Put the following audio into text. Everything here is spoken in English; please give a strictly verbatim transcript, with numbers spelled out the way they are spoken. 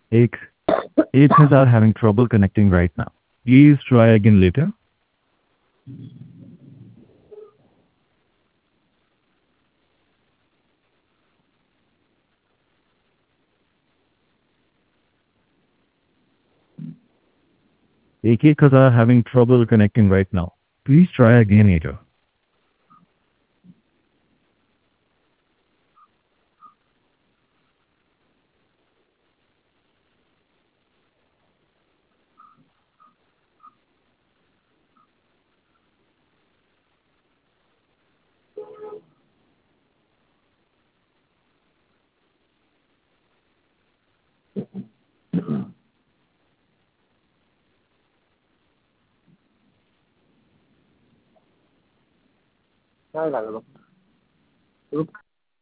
Eight. Eight has are having trouble connecting right now. Please try again later. Eight has are having trouble connecting right now. Please try again later. काय लागलं?